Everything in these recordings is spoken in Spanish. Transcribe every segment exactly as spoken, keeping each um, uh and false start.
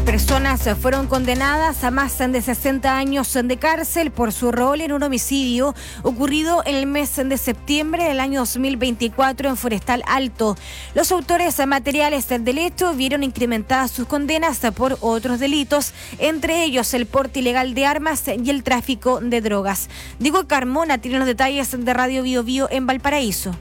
personas fueron condenadas a más de sesenta años de cárcel por su rol en un homicidio ocurrido en el mes de septiembre del año dos mil veinticuatro en Forestal Alto. Los autores materiales del hecho vieron incrementadas sus condenas por otros delitos, entre ellos el porte ilegal de armas y el tráfico de drogas. Diego Carmona tiene los detalles de Radio Bio Bio en Valparaíso.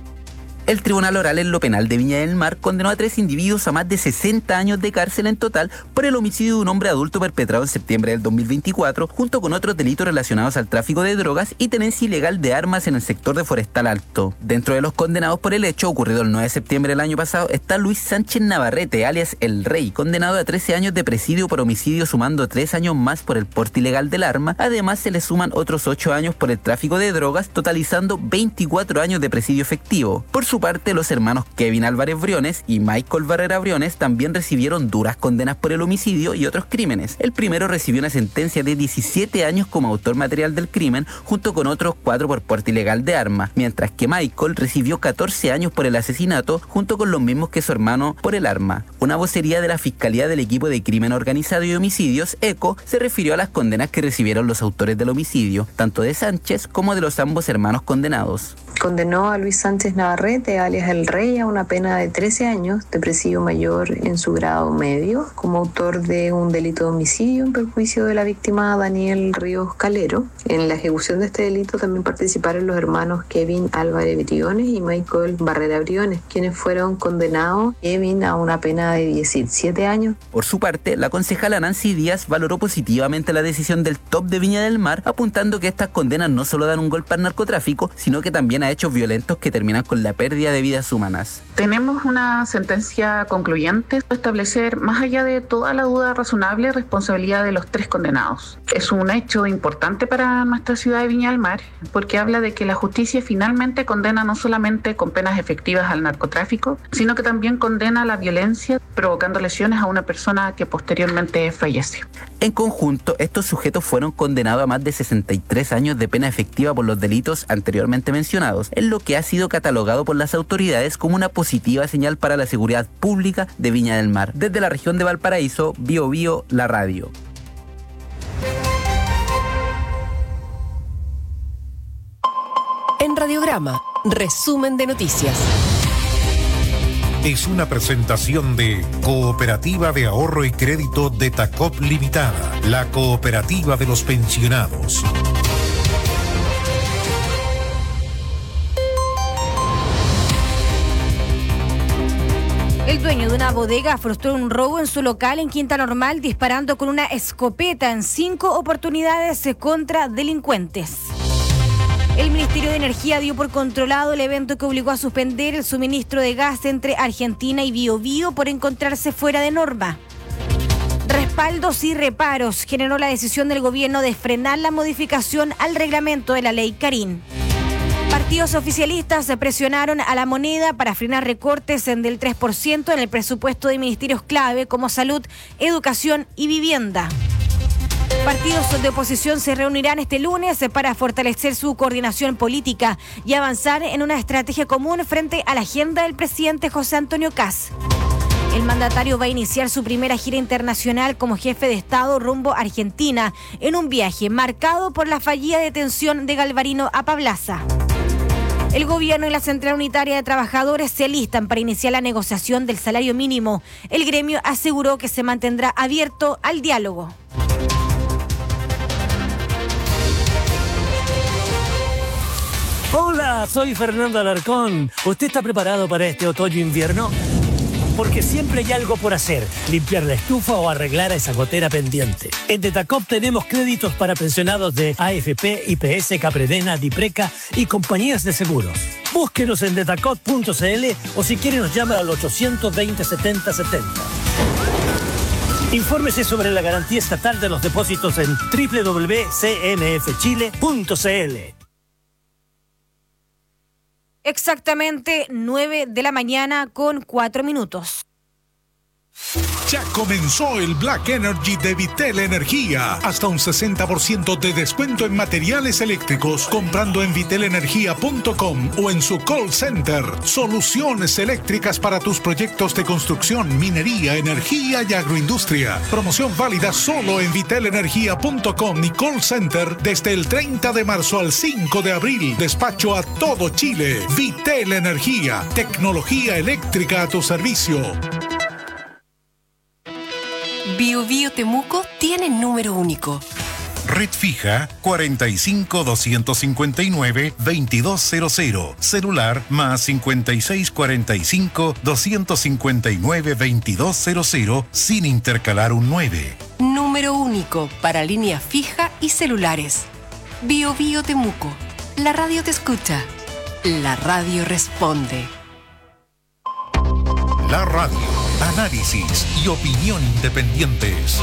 El Tribunal Oral en lo Penal de Viña del Mar condenó a tres individuos a más de sesenta años de cárcel en total por el homicidio de un hombre adulto perpetrado en septiembre del dos mil veinticuatro, junto con otros delitos relacionados al tráfico de drogas y tenencia ilegal de armas en el sector de Forestal Alto. Dentro de los condenados por el hecho ocurrido el nueve de septiembre del año pasado está Luis Sánchez Navarrete, alias El Rey, condenado a trece años de presidio por homicidio, sumando tres años más por el porte ilegal del arma. Además, se le suman otros ocho años por el tráfico de drogas, totalizando veinticuatro años de presidio efectivo. Por su parte, los hermanos Kevin Álvarez Briones y Michael Barrera Briones también recibieron duras condenas por el homicidio y otros crímenes. El primero recibió una sentencia de diecisiete años como autor material del crimen, junto con otros cuatro por porte ilegal de armas, mientras que Michael recibió catorce años por el asesinato, junto con los mismos que su hermano por el arma. Una vocería de la Fiscalía del Equipo de Crimen Organizado y Homicidios, ECO, se refirió a las condenas que recibieron los autores del homicidio, tanto de Sánchez como de los ambos hermanos condenados. Condenó a Luis Sánchez Navarrete, alias El Rey, a una pena de trece años de presidio mayor en su grado medio, como autor de un delito de homicidio en perjuicio de la víctima Daniel Ríos Calero. En la ejecución de este delito también participaron los hermanos Kevin Álvarez Briones y Michael Barrera Briones, quienes fueron condenados, Kevin a una pena de diecisiete años. Por su parte, la concejala Nancy Díaz valoró positivamente la decisión del T O P de Viña del Mar, apuntando que estas condenas no solo dan un golpe al narcotráfico, sino que también a hechos violentos que terminan con la pérdida de vidas humanas. Tenemos una sentencia concluyente de establecer, más allá de toda la duda razonable, responsabilidad de los tres condenados. Es un hecho importante para nuestra ciudad de Viña del Mar, porque habla de que la justicia finalmente condena no solamente con penas efectivas al narcotráfico, sino que también condena la violencia, provocando lesiones a una persona que posteriormente fallece. En conjunto, estos sujetos fueron condenados a más de sesenta y tres años de pena efectiva por los delitos anteriormente mencionados, en lo que ha sido catalogado por las autoridades como una positiva señal para la seguridad pública de Viña del Mar. Desde la región de Valparaíso, Bio Bio, la radio. En Radiograma, resumen de noticias. Es una presentación de Cooperativa de Ahorro y Crédito de Tacop Limitada, la cooperativa de los pensionados. El dueño de una bodega frustró un robo en su local en Quinta Normal, disparando con una escopeta en cinco oportunidades contra delincuentes. El Ministerio de Energía dio por controlado el evento que obligó a suspender el suministro de gas entre Argentina y Biobío por encontrarse fuera de norma. Respaldos y reparos generó la decisión del gobierno de frenar la modificación al reglamento de la ley Carín. Partidos oficialistas se presionaron a la moneda para frenar recortes en del tres por ciento en el presupuesto de ministerios clave como salud, educación y vivienda. Partidos de oposición se reunirán este lunes para fortalecer su coordinación política y avanzar en una estrategia común frente a la agenda del presidente José Antonio Kast. El mandatario va a iniciar su primera gira internacional como jefe de Estado rumbo a Argentina, en un viaje marcado por la fallida detención de Galvarino Apablaza. El gobierno y la Central Unitaria de Trabajadores se alistan para iniciar la negociación del salario mínimo. El gremio aseguró que se mantendrá abierto al diálogo. Hola, soy Fernando Alarcón. ¿Usted está preparado para este otoño-invierno? Porque siempre hay algo por hacer, limpiar la estufa o arreglar esa gotera pendiente. En Detacop tenemos créditos para pensionados de A F P, I P S, Capredena, Dipreca y compañías de seguros. Búsquenos en detacop punto c l o si quiere nos llama al ochocientos veinte, setenta setenta. Infórmese sobre la garantía estatal de los depósitos en doble u doble u doble u punto c n f chile punto c l. Exactamente nueve de la mañana con cuatro minutos. Ya comenzó el Black Energy de Vitel Energía. Hasta un sesenta por ciento de descuento en materiales eléctricos comprando en vitel energía punto com o en su call center. Soluciones eléctricas para tus proyectos de construcción, minería, energía y agroindustria. Promoción válida solo en vitel energía punto com y call center desde el treinta de marzo al cinco de abril. Despacho a todo Chile. Vitel Energía. Tecnología eléctrica a tu servicio. Bio Bio Temuco tiene número único. Red fija cuarenta y cinco, doscientos cincuenta y nueve, veintidós cero cero. Celular más cincuenta y seis, cuarenta y cinco, doscientos cincuenta y nueve, veintidós cero cero sin intercalar un nueve. Número único para línea fija y celulares. Bio Bio Temuco. La radio te escucha. La radio responde. La radio. Análisis y opinión independientes.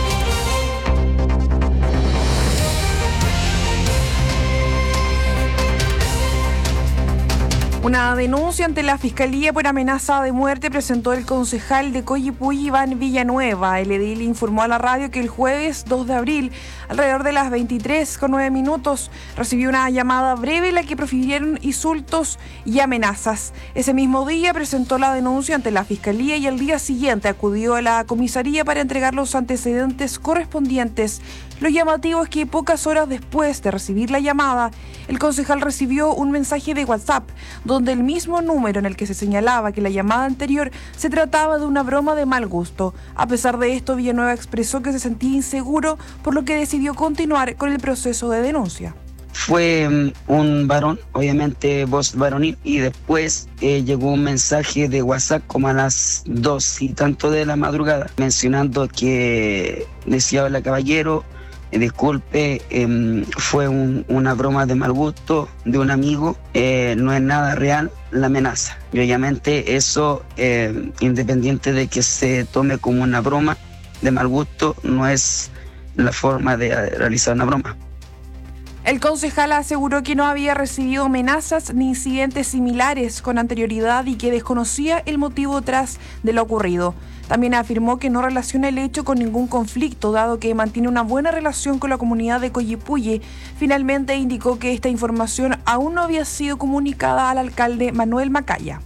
Una denuncia ante la Fiscalía por amenaza de muerte presentó el concejal de Coyipulli, Iván Villanueva. El edil informó a la radio que el jueves dos de abril, alrededor de las veintitrés con nueve minutos, recibió una llamada breve en la que profirieron insultos y amenazas. Ese mismo día presentó la denuncia ante la Fiscalía y al día siguiente acudió a la comisaría para entregar los antecedentes correspondientes. Lo llamativo es que pocas horas después de recibir la llamada, el concejal recibió un mensaje de WhatsApp donde el mismo número en el que se señalaba que la llamada anterior se trataba de una broma de mal gusto. A pesar de esto, Villanueva expresó que se sentía inseguro, por lo que decidió continuar con el proceso de denuncia. Fue um, un varón, obviamente voz varonil, y después eh, llegó un mensaje de WhatsApp como a las dos y tanto de la madrugada, mencionando que decía: hola caballero, eh, disculpe, eh, fue un, una broma de mal gusto de un amigo, eh, no es nada real la amenaza. Y obviamente eso, eh, independiente de que se tome como una broma de mal gusto, no es la forma de realizar una broma. El concejal aseguró que no había recibido amenazas ni incidentes similares con anterioridad y que desconocía el motivo tras de lo ocurrido. También afirmó que no relaciona el hecho con ningún conflicto, dado que mantiene una buena relación con la comunidad de Coyipulli. Finalmente indicó que esta información aún no había sido comunicada al alcalde Manuel Macaya.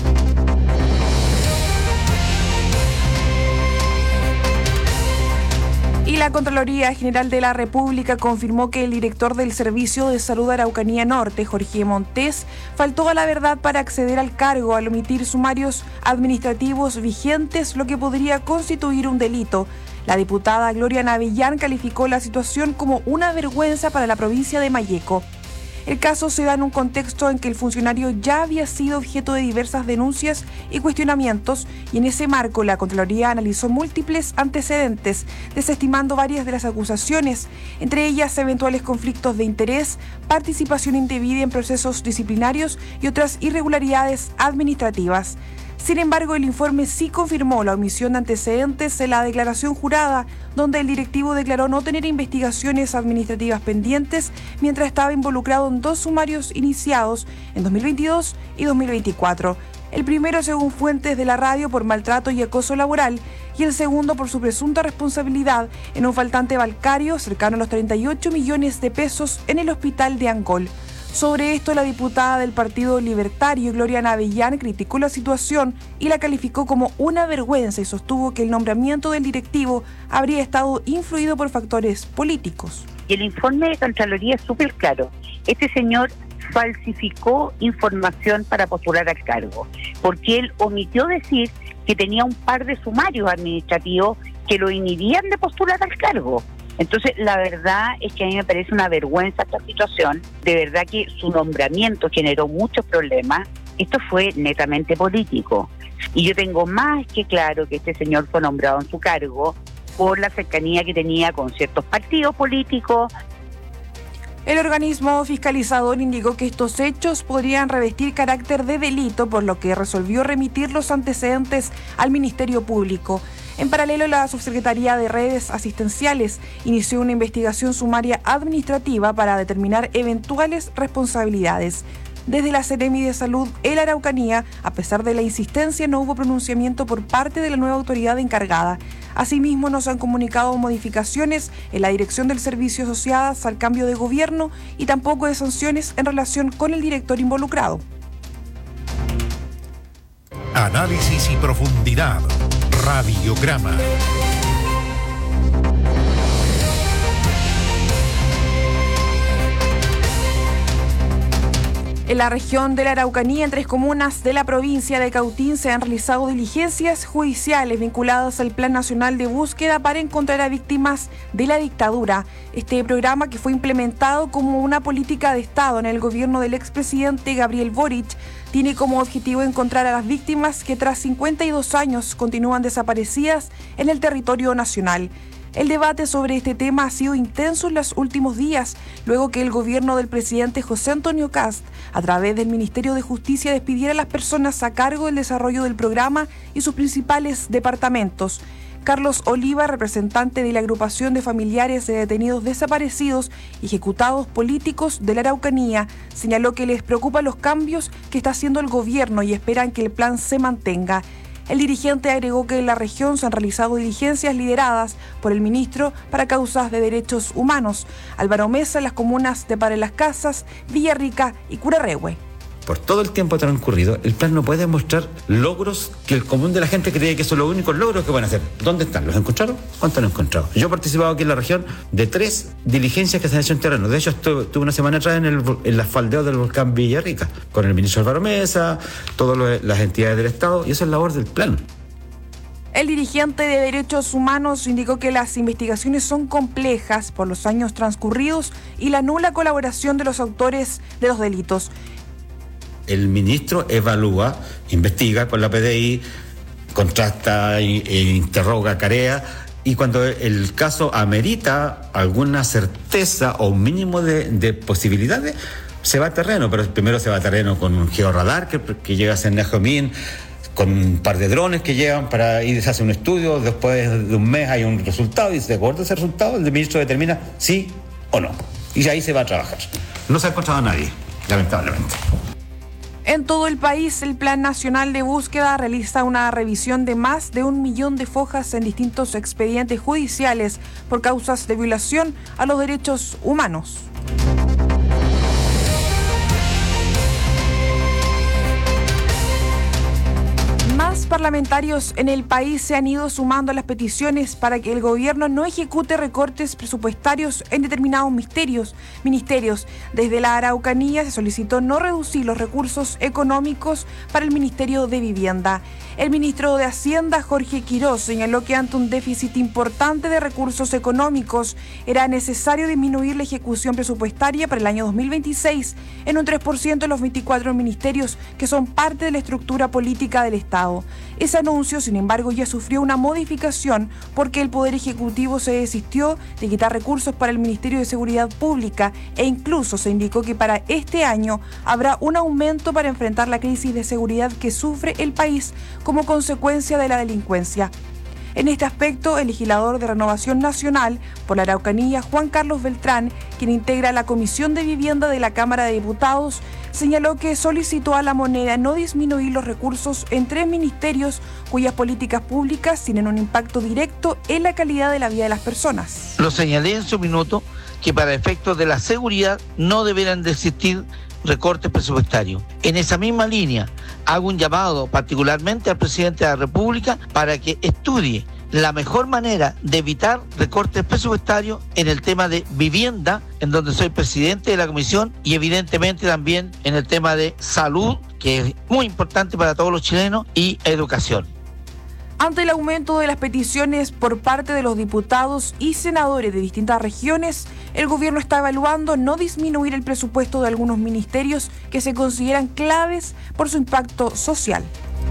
Y la Contraloría General de la República confirmó que el director del Servicio de Salud Araucanía Norte, Jorge Montes, faltó a la verdad para acceder al cargo al omitir sumarios administrativos vigentes, lo que podría constituir un delito. La diputada Gloria Navillán calificó la situación como una vergüenza para la provincia de Malleco. El caso se da en un contexto en que el funcionario ya había sido objeto de diversas denuncias y cuestionamientos, y en ese marco la Contraloría analizó múltiples antecedentes, desestimando varias de las acusaciones, entre ellas eventuales conflictos de interés, participación indebida en procesos disciplinarios y otras irregularidades administrativas. Sin embargo, el informe sí confirmó la omisión de antecedentes en la declaración jurada, donde el directivo declaró no tener investigaciones administrativas pendientes mientras estaba involucrado en dos sumarios iniciados en dos mil veintidós y dos mil veinticuatro. El primero, según fuentes de la radio, por maltrato y acoso laboral, y el segundo por su presunta responsabilidad en un faltante bancario cercano a los treinta y ocho millones de pesos en el hospital de Angol. Sobre esto, la diputada del Partido Libertario, Gloria Navillán, criticó la situación y la calificó como una vergüenza y sostuvo que el nombramiento del directivo habría estado influido por factores políticos. Y el informe de Contraloría es súper claro. Este señor falsificó información para postular al cargo, porque él omitió decir que tenía un par de sumarios administrativos que lo inhibían de postular al cargo. Entonces, la verdad es que a mí me parece una vergüenza esta situación. De verdad que su nombramiento generó muchos problemas. Esto fue netamente político. Y yo tengo más que claro que este señor fue nombrado en su cargo por la cercanía que tenía con ciertos partidos políticos. El organismo fiscalizador indicó que estos hechos podrían revestir carácter de delito, por lo que resolvió remitir los antecedentes al Ministerio Público. En paralelo, la Subsecretaría de Redes Asistenciales inició una investigación sumaria administrativa para determinar eventuales responsabilidades. Desde la Seremi de Salud en la Araucanía, a pesar de la insistencia, no hubo pronunciamiento por parte de la nueva autoridad encargada. Asimismo, nos han comunicado modificaciones en la dirección del servicio asociadas al cambio de gobierno y tampoco de sanciones en relación con el director involucrado. Análisis y profundidad. Radiograma. En la región de la Araucanía, en tres comunas de la provincia de Cautín, se han realizado diligencias judiciales vinculadas al Plan Nacional de Búsqueda para encontrar a víctimas de la dictadura. Este programa, que fue implementado como una política de Estado en el gobierno del expresidente Gabriel Boric, tiene como objetivo encontrar a las víctimas que tras cincuenta y dos años continúan desaparecidas en el territorio nacional. El debate sobre este tema ha sido intenso en los últimos días, luego que el gobierno del presidente José Antonio Kast, a través del Ministerio de Justicia, despidiera a las personas a cargo del desarrollo del programa y sus principales departamentos. Carlos Oliva, representante de la agrupación de familiares de detenidos desaparecidos y ejecutados políticos de la Araucanía, señaló que les preocupan los cambios que está haciendo el gobierno y esperan que el plan se mantenga. El dirigente agregó que en la región se han realizado diligencias lideradas por el ministro para causas de derechos humanos, Álvaro Mesa, en las comunas de Padre Las Casas, Villarrica y Curarrehue. Por todo el tiempo transcurrido, el plan no puede mostrar logros que el común de la gente cree que son los únicos logros que van a hacer. ¿Dónde están? ¿Los encontraron? ¿Cuántos han encontrado? Yo he participado aquí en la región de tres diligencias que se han hecho en terreno. De hecho, estuve, estuve una semana atrás en el, en el faldeo del volcán Villarrica, con el ministro Álvaro Mesa, todas las entidades del Estado, y eso es labor del plan. El dirigente de Derechos Humanos indicó que las investigaciones son complejas por los años transcurridos y la nula colaboración de los autores de los delitos. El ministro evalúa, investiga con la P D I, contrasta e interroga, carea, y cuando el caso amerita alguna certeza o un mínimo de, de posibilidades, se va a terreno, pero primero se va a terreno con un georradar que, que llega a Senajomín, con un par de drones que llegan para ir, se hace un estudio, después de un mes hay un resultado y de acuerdo a ese resultado el ministro determina sí o no. Y ahí se va a trabajar. No se ha encontrado a nadie, lamentablemente. En todo el país, el Plan Nacional de Búsqueda realiza una revisión de más de un millón de fojas en distintos expedientes judiciales por causas de violación a los derechos humanos. Más parlamentarios en el país se han ido sumando a las peticiones para que el gobierno no ejecute recortes presupuestarios en determinados ministerios. ministerios. Desde la Araucanía se solicitó no reducir los recursos económicos para el Ministerio de Vivienda. El ministro de Hacienda, Jorge Quirós, señaló que ante un déficit importante de recursos económicos era necesario disminuir la ejecución presupuestaria para el año dos mil veintiséis en un tres por ciento de los veinticuatro ministerios que son parte de la estructura política del Estado. Ese anuncio, sin embargo, ya sufrió una modificación porque el Poder Ejecutivo se desistió de quitar recursos para el Ministerio de Seguridad Pública e incluso se indicó que para este año habrá un aumento para enfrentar la crisis de seguridad que sufre el país como consecuencia de la delincuencia. En este aspecto, el legislador de Renovación Nacional por la Araucanía, Juan Carlos Beltrán, quien integra la Comisión de Vivienda de la Cámara de Diputados, señaló que solicitó a la moneda no disminuir los recursos en tres ministerios cuyas políticas públicas tienen un impacto directo en la calidad de la vida de las personas. Lo señalé en su minuto que para efectos de la seguridad no deberán de existir recortes presupuestarios. En esa misma línea, hago un llamado particularmente al presidente de la República para que estudie la mejor manera de evitar recortes presupuestarios en el tema de vivienda, en donde soy presidente de la comisión, y evidentemente también en el tema de salud, que es muy importante para todos los chilenos, y educación. Ante el aumento de las peticiones por parte de los diputados y senadores de distintas regiones, el gobierno está evaluando no disminuir el presupuesto de algunos ministerios que se consideran claves por su impacto social.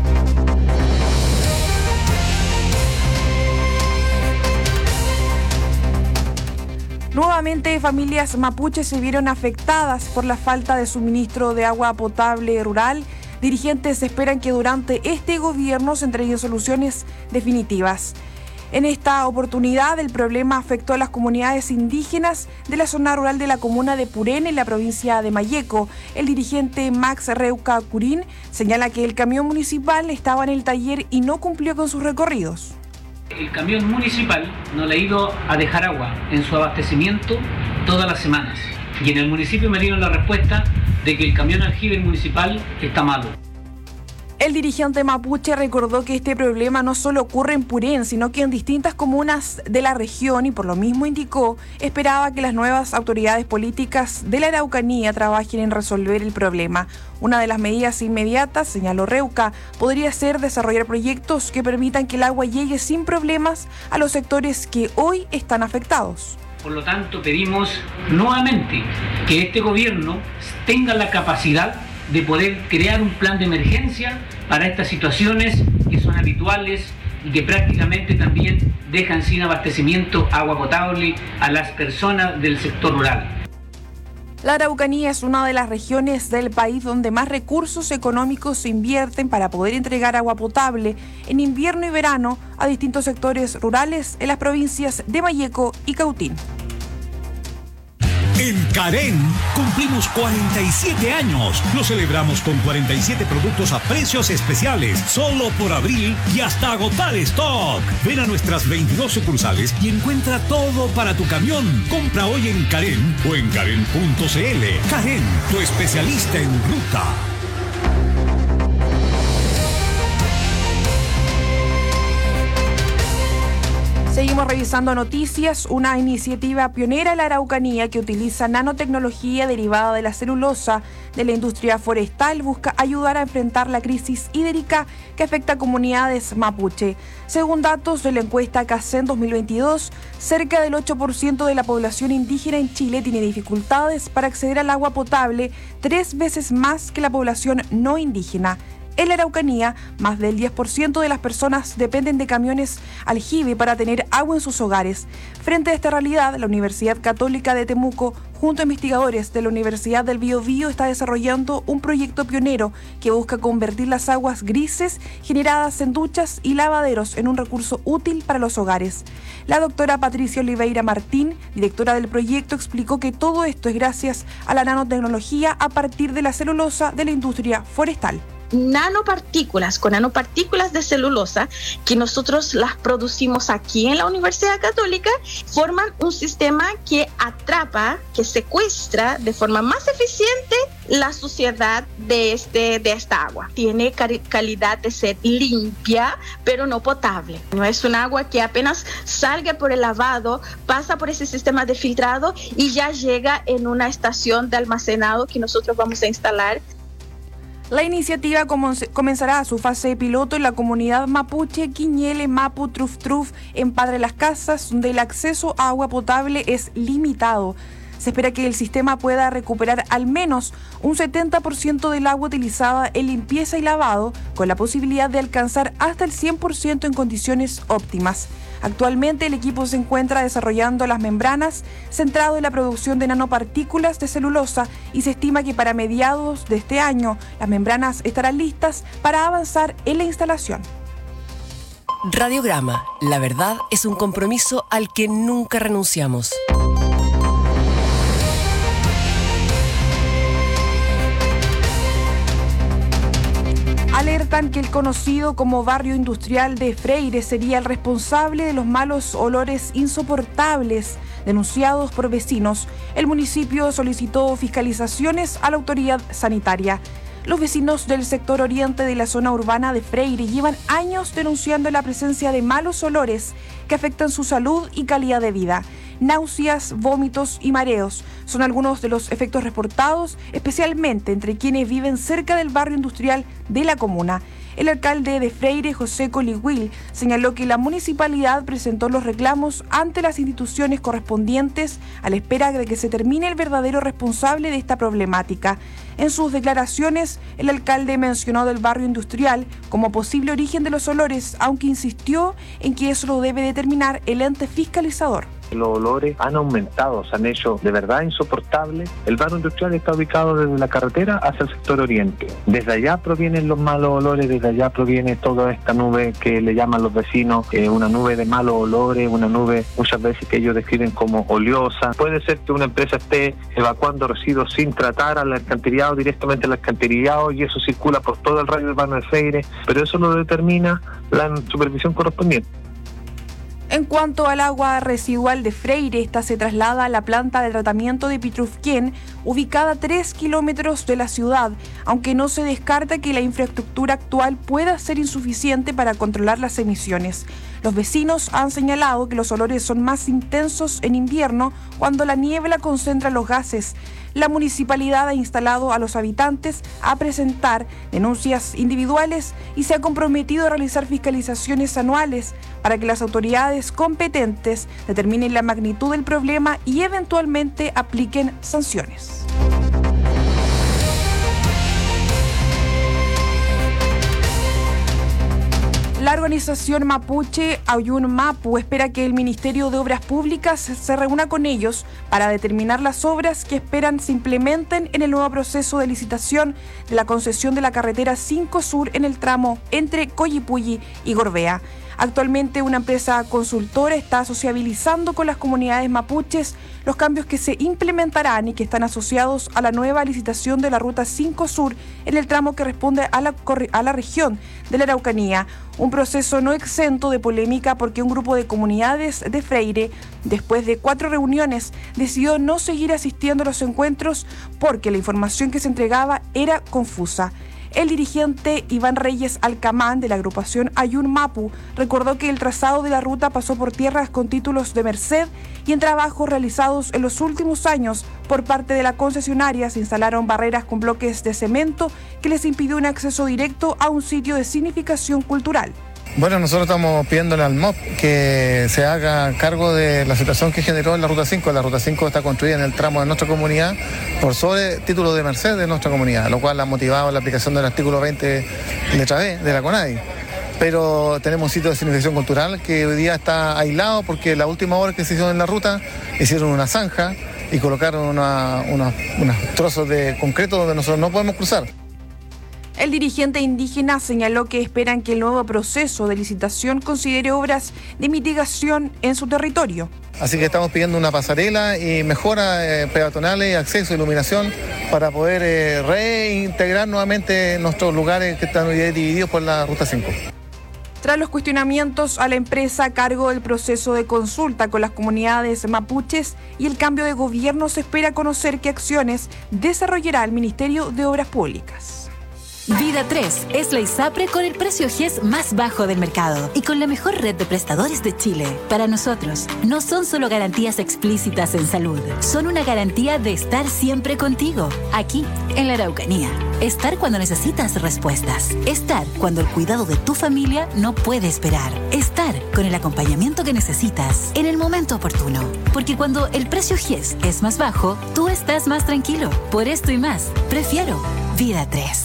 Nuevamente, familias mapuches se vieron afectadas por la falta de suministro de agua potable rural. Dirigentes esperan que durante este gobierno se entreguen soluciones definitivas. En esta oportunidad, el problema afectó a las comunidades indígenas de la zona rural de la comuna de Purén, en la provincia de Malleco. El dirigente Max Reuca Curín señala que el camión municipal estaba en el taller y no cumplió con sus recorridos. El camión municipal no le ha ido a dejar agua en su abastecimiento todas las semanas. Y en el municipio me dieron la respuesta de que el camión aljibe municipal está malo. El dirigente mapuche recordó que este problema no solo ocurre en Purén, sino que en distintas comunas de la región, y por lo mismo indicó, esperaba que las nuevas autoridades políticas de la Araucanía trabajen en resolver el problema. Una de las medidas inmediatas, señaló Reuca, podría ser desarrollar proyectos que permitan que el agua llegue sin problemas a los sectores que hoy están afectados. Por lo tanto, pedimos nuevamente que este gobierno tenga la capacidad de poder crear un plan de emergencia para estas situaciones que son habituales y que prácticamente también dejan sin abastecimiento agua potable a las personas del sector rural. La Araucanía es una de las regiones del país donde más recursos económicos se invierten para poder entregar agua potable en invierno y verano a distintos sectores rurales en las provincias de Malleco y Cautín. En Carén cumplimos cuarenta y siete años. Lo celebramos con cuarenta y siete productos a precios especiales, solo por abril y hasta agotar stock. Ven a nuestras veintidós sucursales y encuentra todo para tu camión. Compra hoy en Carén o en carén punto c l. Carén, tu especialista en ruta. Seguimos revisando noticias. Una iniciativa pionera en la Araucanía que utiliza nanotecnología derivada de la celulosa de la industria forestal busca ayudar a enfrentar la crisis hídrica que afecta a comunidades mapuche. Según datos de la encuesta CACEN dos mil veintidós, cerca del ocho por ciento de la población indígena en Chile tiene dificultades para acceder al agua potable, tres veces más que la población no indígena. En la Araucanía, más del diez por ciento de las personas dependen de camiones aljibe para tener agua en sus hogares. Frente a esta realidad, la Universidad Católica de Temuco, junto a investigadores de la Universidad del Biobío, está desarrollando un proyecto pionero que busca convertir las aguas grises generadas en duchas y lavaderos en un recurso útil para los hogares. La doctora Patricia Oliveira Martín, directora del proyecto, explicó que todo esto es gracias a la nanotecnología a partir de la celulosa de la industria forestal. Nanopartículas, con nanopartículas de celulosa que nosotros las producimos aquí en la Universidad Católica, forman un sistema que atrapa, que secuestra de forma más eficiente la suciedad de, este, de esta agua. Tiene cal- calidad de ser limpia, pero no potable. No es un agua que apenas salga por el lavado, pasa por ese sistema de filtrado y ya llega en una estación de almacenado que nosotros vamos a instalar. La iniciativa comenzará su fase piloto en la comunidad mapuche Quiñele Mapu Truf Truf en Padre Las Casas, donde el acceso a agua potable es limitado. Se espera que el sistema pueda recuperar al menos un setenta por ciento del agua utilizada en limpieza y lavado, con la posibilidad de alcanzar hasta el cien por ciento en condiciones óptimas. Actualmente el equipo se encuentra desarrollando las membranas, centrado en la producción de nanopartículas de celulosa, y se estima que para mediados de este año las membranas estarán listas para avanzar en la instalación. Radiograma, la verdad es un compromiso al que nunca renunciamos. Alertan que el conocido como barrio industrial de Freire sería el responsable de los malos olores insoportables denunciados por vecinos. El municipio solicitó fiscalizaciones a la autoridad sanitaria. Los vecinos del sector oriente de la zona urbana de Freire llevan años denunciando la presencia de malos olores que afectan su salud y calidad de vida. Náuseas, vómitos y mareos son algunos de los efectos reportados, especialmente entre quienes viven cerca del barrio industrial de la comuna. El alcalde de Freire, José Coligüil, señaló que la municipalidad presentó los reclamos ante las instituciones correspondientes a la espera de que se termine el verdadero responsable de esta problemática. En sus declaraciones, el alcalde mencionó del barrio industrial como posible origen de los olores, aunque insistió en que eso lo debe determinar el ente fiscalizador. Los olores han aumentado, se han hecho de verdad insoportables. El barrio industrial está ubicado desde la carretera hacia el sector oriente. Desde allá provienen los malos olores, desde allá proviene toda esta nube que le llaman los vecinos, eh, una nube de malos olores, una nube muchas veces que ellos describen como oleosa. Puede ser que una empresa esté evacuando residuos sin tratar al alcantarillado, directamente al alcantarillado, y eso circula por todo el radio urbano de Freire, pero eso lo determina la supervisión correspondiente. En cuanto al agua residual de Freire, esta se traslada a la planta de tratamiento de Pitrufquén, ubicada a tres kilómetros de la ciudad, aunque no se descarta que la infraestructura actual pueda ser insuficiente para controlar las emisiones. Los vecinos han señalado que los olores son más intensos en invierno cuando la niebla concentra los gases. La municipalidad ha instalado a los habitantes a presentar denuncias individuales y se ha comprometido a realizar fiscalizaciones anuales para que las autoridades competentes determinen la magnitud del problema y eventualmente apliquen sanciones. La organización mapuche Ayun Mapu espera que el Ministerio de Obras Públicas se reúna con ellos para determinar las obras que esperan se implementen en el nuevo proceso de licitación de la concesión de la carretera cinco Sur en el tramo entre Coyipulli y Gorbea. Actualmente una empresa consultora está sociabilizando con las comunidades mapuches los cambios que se implementarán y que están asociados a la nueva licitación de la Ruta cinco Sur en el tramo que responde a la, a la región de la Araucanía. Un proceso no exento de polémica porque un grupo de comunidades de Freire, después de cuatro reuniones, decidió no seguir asistiendo a los encuentros porque la información que se entregaba era confusa. El dirigente Iván Reyes Alcamán de la agrupación Ayun Mapu recordó que el trazado de la ruta pasó por tierras con títulos de merced y en trabajos realizados en los últimos años por parte de la concesionaria se instalaron barreras con bloques de cemento que les impidió un acceso directo a un sitio de significación cultural. Bueno, nosotros estamos pidiéndole al M O P que se haga cargo de la situación que generó en la Ruta cinco. La Ruta cinco está construida en el tramo de nuestra comunidad por sobre título de merced de nuestra comunidad, lo cual ha motivado la aplicación del artículo veinte letra B de la CONADI. Pero tenemos un sitio de significación cultural que hoy día está aislado porque la última obra que se hizo en la ruta hicieron una zanja y colocaron una, una, unos trozos de concreto donde nosotros no podemos cruzar. El dirigente indígena señaló que esperan que el nuevo proceso de licitación considere obras de mitigación en su territorio. Así que estamos pidiendo una pasarela y mejoras eh, peatonales, acceso, iluminación, para poder eh, reintegrar nuevamente nuestros lugares que están hoy día divididos por la Ruta cinco. Tras los cuestionamientos a la empresa a cargo del proceso de consulta con las comunidades mapuches y el cambio de gobierno, se espera conocer qué acciones desarrollará el Ministerio de Obras Públicas. Vida tres es la ISAPRE con el precio G E S más bajo del mercado y con la mejor red de prestadores de Chile. Para nosotros, no son solo garantías explícitas en salud, son una garantía de estar siempre contigo, aquí, en la Araucanía. Estar cuando necesitas respuestas. Estar cuando el cuidado de tu familia no puede esperar. Estar con el acompañamiento que necesitas en el momento oportuno. Porque cuando el precio G E S es más bajo, tú estás más tranquilo. Por esto y más, prefiero Vida tres.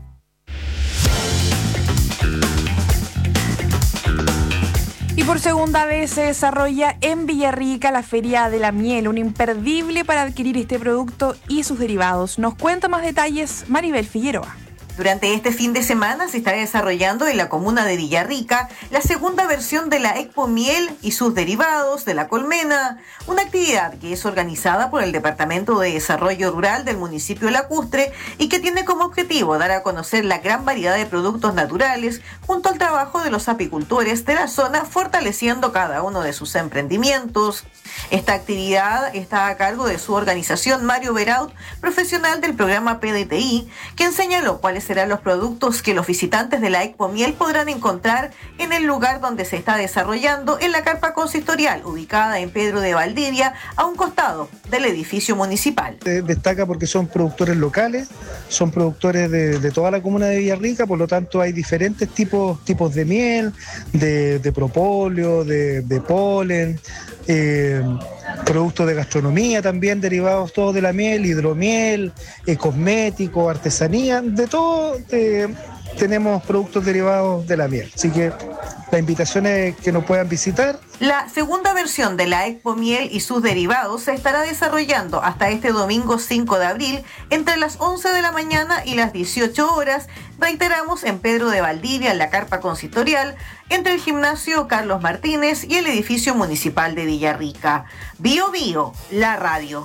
Y por segunda vez se desarrolla en Villarrica la Feria de la Miel, un imperdible para adquirir este producto y sus derivados. Nos cuenta más detalles Maribel Figueroa. Durante este fin de semana se está desarrollando en la comuna de Villarrica la segunda versión de la Expo Miel y sus derivados de la colmena, una actividad que es organizada por el Departamento de Desarrollo Rural del municipio de Lacustre y que tiene como objetivo dar a conocer la gran variedad de productos naturales junto al trabajo de los apicultores de la zona, fortaleciendo cada uno de sus emprendimientos. Esta actividad está a cargo de su organización Mario Beraut, profesional del programa P D T I, quien señaló cuáles serán los productos que los visitantes de la Expo Miel podrán encontrar en el lugar donde se está desarrollando, en la carpa consistorial ubicada en Pedro de Valdivia, a un costado del edificio municipal. Destaca porque son productores locales, son productores de, de toda la comuna de Villarrica, por lo tanto hay diferentes tipos, tipos de miel, de, de propóleo, de, de polen, eh, productos de gastronomía también derivados todos de la miel, hidromiel, eh, cosméticos, artesanía, de todo, eh, tenemos productos derivados de la miel. Así que la invitación es que nos puedan visitar. La segunda versión de la Expo Miel y sus derivados se estará desarrollando hasta este domingo cinco de abril entre las once de la mañana y las dieciocho horas. Reiteramos, en Pedro de Valdivia, en la carpa consistorial, entre el gimnasio Carlos Martínez y el edificio municipal de Villarrica. Bio Bio, la radio.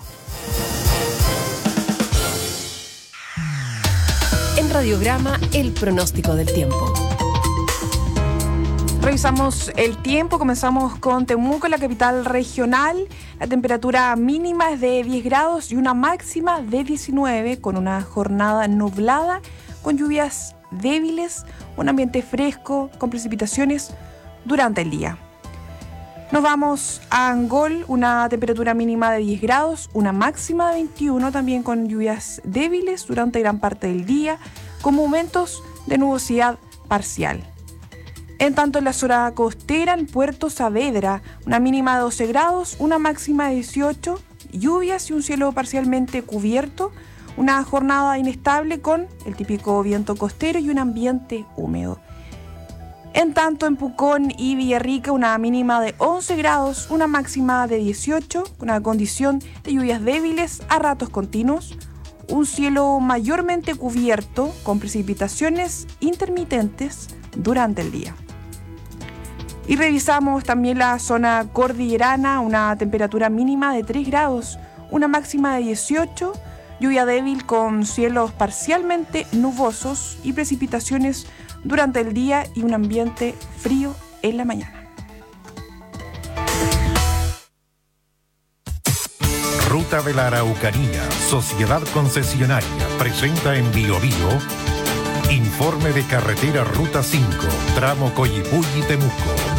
En Radiograma, el pronóstico del tiempo. Revisamos el tiempo, comenzamos con Temuco, la capital regional. La temperatura mínima es de diez grados y una máxima de diecinueve, con una jornada nublada, con lluvias débiles, un ambiente fresco, con precipitaciones durante el día. Nos vamos a Angol, una temperatura mínima de diez grados, una máxima de veintiuno, también con lluvias débiles durante gran parte del día, con momentos de nubosidad parcial. En tanto, en la zona costera, en Puerto Saavedra, una mínima de doce grados, una máxima de dieciocho, lluvias y un cielo parcialmente cubierto, una jornada inestable con el típico viento costero y un ambiente húmedo. En tanto, en Pucón y Villarrica, una mínima de once grados, una máxima de dieciocho, con una condición de lluvias débiles a ratos continuos, un cielo mayormente cubierto con precipitaciones intermitentes durante el día. Y revisamos también la zona cordillerana, una temperatura mínima de tres grados, una máxima de dieciocho, lluvia débil con cielos parcialmente nubosos y precipitaciones durante el día y un ambiente frío en la mañana. Ruta de la Araucanía, Sociedad Concesionaria, presenta en Bio Bio informe de carretera Ruta cinco, tramo Coyipulli-Temuco.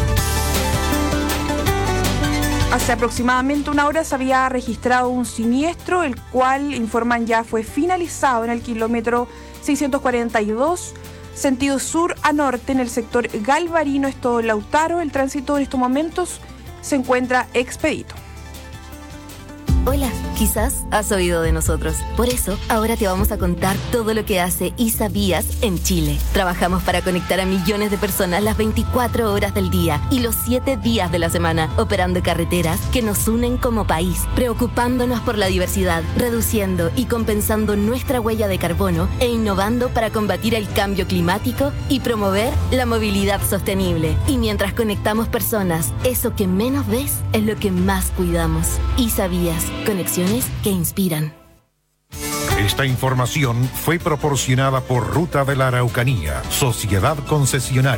Hace aproximadamente una hora se había registrado un siniestro, el cual, informan, ya fue finalizado en el kilómetro seiscientos cuarenta y dos, sentido sur a norte, en el sector Galvarino, esto Lautaro. El tránsito en estos momentos se encuentra expedito. Hola, quizás has oído de nosotros. Por eso, ahora te vamos a contar todo lo que hace ISABías en Chile. Trabajamos para conectar a millones de personas las veinticuatro horas del día y los siete días de la semana, operando carreteras que nos unen como país, preocupándonos por la diversidad, reduciendo y compensando nuestra huella de carbono e innovando para combatir el cambio climático y promover la movilidad sostenible. Y mientras conectamos personas, eso que menos ves es lo que más cuidamos. ISABías. Conexiones que inspiran. Esta información fue proporcionada por Ruta de la Araucanía, Sociedad Concesionaria.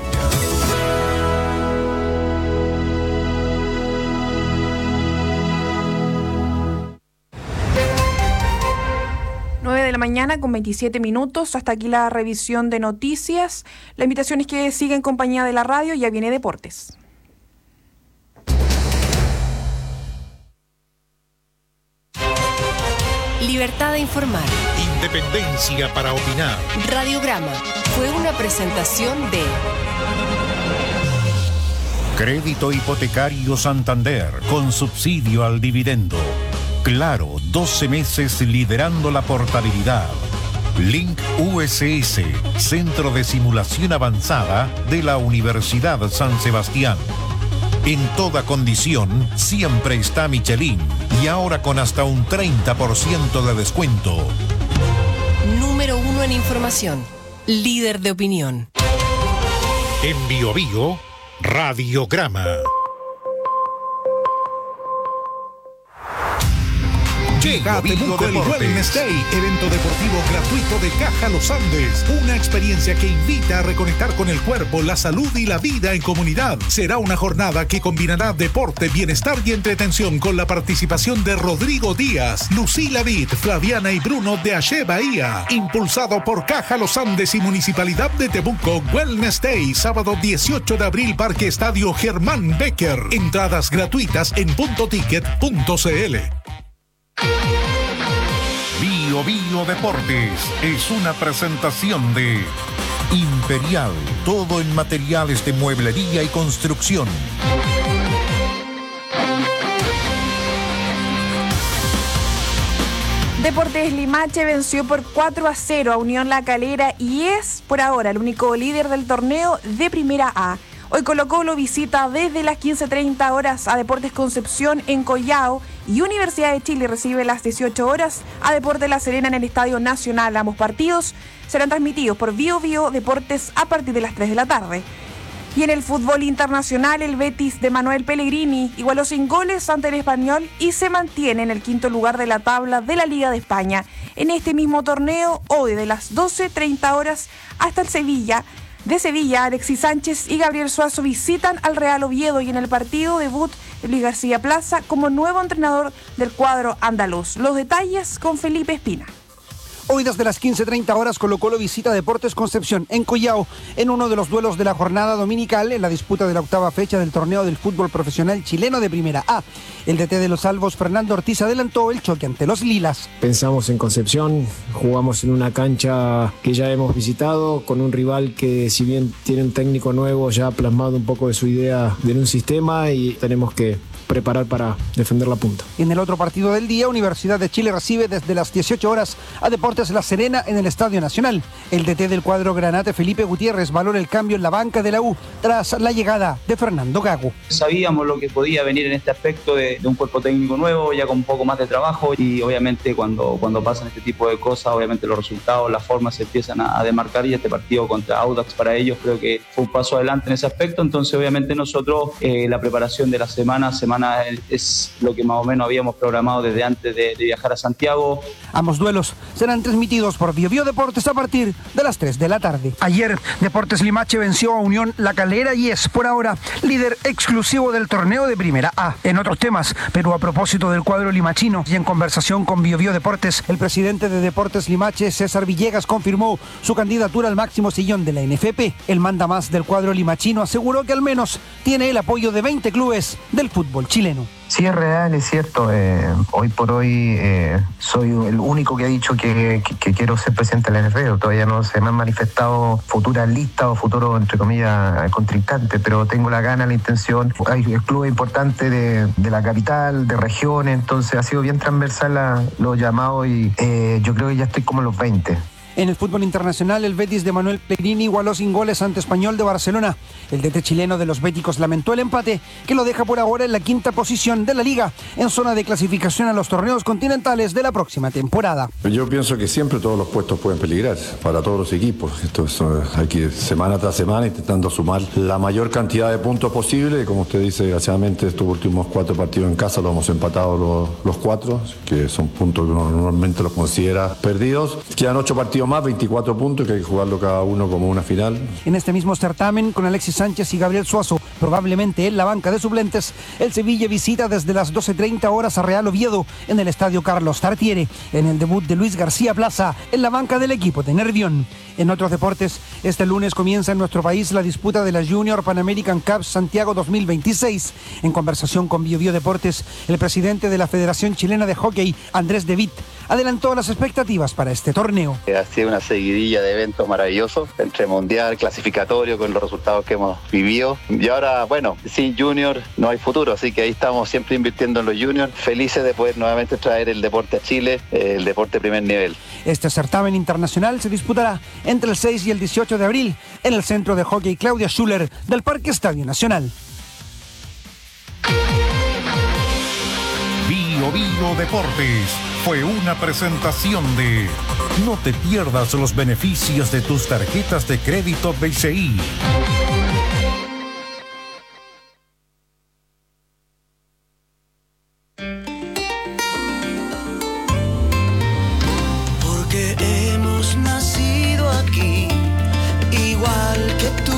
nueve de la mañana con veintisiete minutos. Hasta aquí la revisión de noticias. La invitación es que siga en compañía de la radio. Ya viene Deportes. Libertad de informar. Independencia para opinar. Radiograma fue una presentación de Crédito Hipotecario Santander, con subsidio al dividendo. Claro, doce meses liderando la portabilidad. Link U S S, Centro de Simulación Avanzada de la Universidad San Sebastián. En toda condición, siempre está Michelin, y ahora con hasta un treinta por ciento de descuento. Número uno en información, líder de opinión. En Bio Bio, Radiograma. Llega a Temuco el Wellness Day, evento deportivo gratuito de Caja Los Andes. Una experiencia que invita a reconectar con el cuerpo, la salud y la vida en comunidad. Será una jornada que combinará deporte, bienestar y entretención con la participación de Rodrigo Díaz, Lucila Vid, Flaviana y Bruno de Ache Bahía. Impulsado por Caja Los Andes y Municipalidad de Temuco, Wellness Day, sábado dieciocho de abril, Parque Estadio Germán Becker. Entradas gratuitas en punto ticket punto cl. Bio Bio Deportes es una presentación de Imperial, todo en materiales de mueblería y construcción. Deportes Limache venció por cuatro a cero a Unión La Calera y es, por ahora, el único líder del torneo de Primera A. Hoy Colo-Colo visita desde las quince treinta horas a Deportes Concepción en Collao y Universidad de Chile recibe las dieciocho horas a Deportes La Serena en el Estadio Nacional. Ambos partidos serán transmitidos por Bio Bio Deportes a partir de las tres de la tarde. Y en el fútbol internacional, el Betis de Manuel Pellegrini igualó sin goles ante el Español y se mantiene en el quinto lugar de la tabla de la Liga de España. En este mismo torneo, hoy de las doce treinta horas hasta el Sevilla, de Sevilla, Alexis Sánchez y Gabriel Suazo visitan al Real Oviedo y en el partido debut de Luis García Plaza como nuevo entrenador del cuadro andaluz. Los detalles con Felipe Espina. Hoy desde las quince treinta horas Colo-Colo visita Deportes Concepción en Collao en uno de los duelos de la jornada dominical en la disputa de la octava fecha del torneo del fútbol profesional chileno de Primera A. El D T de los Albos, Fernando Ortiz, adelantó el choque ante los Lilas. Pensamos en Concepción, jugamos en una cancha que ya hemos visitado, con un rival que si bien tiene un técnico nuevo ya ha plasmado un poco de su idea en un sistema y tenemos que preparar para defender la punta. En el otro partido del día, Universidad de Chile recibe desde las dieciocho horas a Deportes La Serena en el Estadio Nacional. El D T del cuadro granate, Felipe Gutiérrez, valora el cambio en la banca de la U tras la llegada de Fernando Gago. Sabíamos lo que podía venir en este aspecto de, de un cuerpo técnico nuevo, ya con un poco más de trabajo y obviamente cuando, cuando pasan este tipo de cosas, obviamente los resultados, las formas se empiezan a, a demarcar y este partido contra Audax para ellos creo que fue un paso adelante en ese aspecto. Entonces obviamente nosotros eh, la preparación de la semana, semana es lo que más o menos habíamos programado desde antes de, de viajar a Santiago. Ambos duelos serán transmitidos por Bio Bio Deportes a partir de las tres de la tarde. Ayer, Deportes Limache venció a Unión La Calera y es, por ahora, líder exclusivo del torneo de Primera A. En otros temas, pero a propósito del cuadro limachino y en conversación con Bio Bio Deportes, el presidente de Deportes Limache, César Villegas, confirmó su candidatura al máximo sillón de la N F P. El mandamás del cuadro limachino aseguró que al menos tiene el apoyo de veinte clubes del fútbol chileno. Sí, es real, es cierto. Eh, hoy por hoy eh, soy el único que ha dicho que, que, que quiero ser presidente de la N F P. Todavía no se me han manifestado futuras listas o futuros, entre comillas, contrincantes, pero tengo la gana, la intención. Hay clubes importantes de, de la capital, de regiones, entonces ha sido bien transversal la, los llamados y eh, yo creo que ya estoy como en los veinte. En el fútbol internacional, el Betis de Manuel Pellegrini igualó sin goles ante Español de Barcelona. El D T chileno de los béticos lamentó el empate, que lo deja por ahora en la quinta posición de la liga, en zona de clasificación a los torneos continentales de la próxima temporada. Yo pienso que siempre todos los puestos pueden peligrar para todos los equipos. Esto es, hay que ir semana tras semana intentando sumar la mayor cantidad de puntos posible. Como usted dice, desgraciadamente estos últimos cuatro partidos en casa los hemos empatado los, los cuatro, que son puntos que uno normalmente los considera perdidos. Quedan ocho partidos más, veinticuatro puntos, que hay que jugarlo cada uno como una final. En este mismo certamen, con Alexis Sánchez y Gabriel Suazo probablemente en la banca de suplentes, el Sevilla visita desde las doce treinta horas a Real Oviedo en el Estadio Carlos Tartiere, en el debut de Luis García Plaza en la banca del equipo de Nervión. En otros deportes, este lunes comienza en nuestro país la disputa de la Junior Pan American Cup Santiago dos mil veintiséis. En conversación con Bio Bio Deportes, el presidente de la Federación Chilena de Hockey, Andrés De Witt, adelantó las expectativas para este torneo. Ha sido una seguidilla de eventos maravillosos, entre mundial, clasificatorio, con los resultados que hemos vivido. Y ahora, bueno, sin Junior no hay futuro, así que ahí estamos siempre invirtiendo en los Juniors, felices de poder nuevamente traer el deporte a Chile, el deporte de primer nivel. Este certamen internacional se disputará entre el seis y el dieciocho de abril en el Centro de Hockey Claudia Schuller del Parque Estadio Nacional. Bio Bio Deportes fue una presentación de No te pierdas los beneficios de tus tarjetas de crédito B C I. Porque hemos nacido aquí, igual que tú.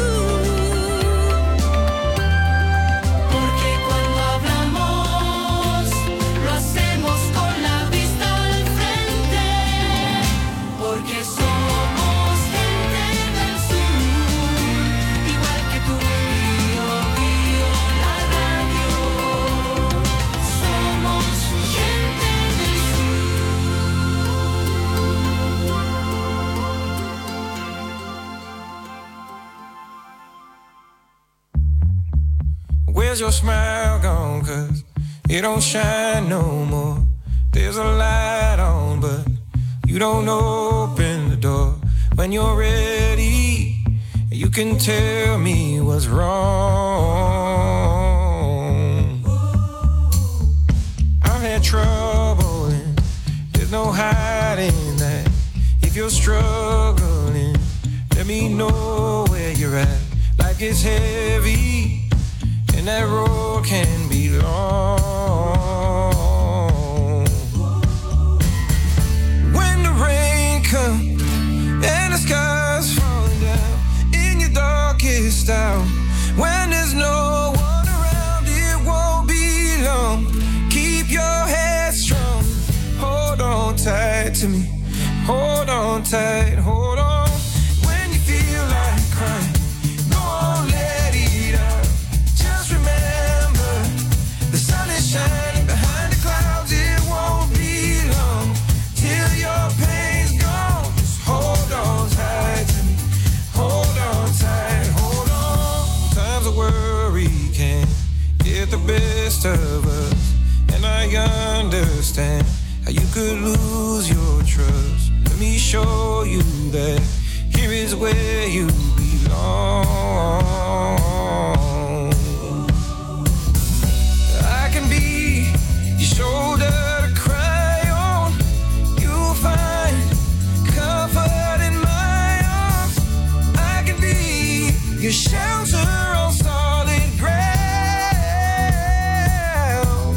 Porque cuando hablamos Where's your smile gone? Cause it don't shine no more. There's a light on, but you don't open the door. When you're ready, you can tell me what's wrong. I've had trouble and there's no hiding that. If you're struggling, let me know where you're at. Like it's heavy and that road can be long. When the rain comes and the sky's falling down in your darkest hour, when there's no one around, it won't be long. Keep your head strong. Hold on tight to me. Hold on tight, hold on. When you feel like crying, go on, let it out. Just remember, the sun is shining behind the clouds. It won't be long till your pain's gone. Just hold on tight to me. Hold on tight, hold on. Times of worry can get the best of us, and I understand how you could lose your trust. Let me show you that here is where you belong. I can be your shoulder to cry on. You'll find comfort in my arms. I can be your shelter on solid ground.